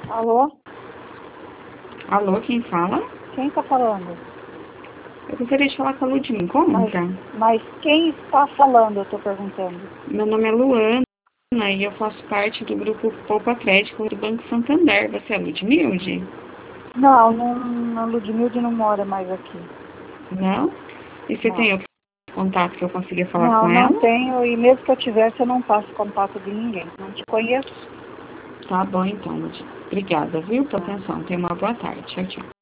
Alô? Alô, quem fala? Quem está falando? Eu gostaria de falar com a Ludmilla Contra. Mas quem está falando, eu estou perguntando. Meu nome é Luana e eu faço parte do grupo Poupa Crédito do Banco Santander. Você é Ludmilde? Não, a Ludmilde não mora mais aqui. Não? E você Não. tem outro contato que eu consiga falar com Não ela? tenho, e mesmo que eu tivesse, eu não passo contato de ninguém. Não te conheço. Tá bom então, Ludmilla. Obrigada, viu, pela atenção. Tenha uma boa tarde. Tchau, tchau.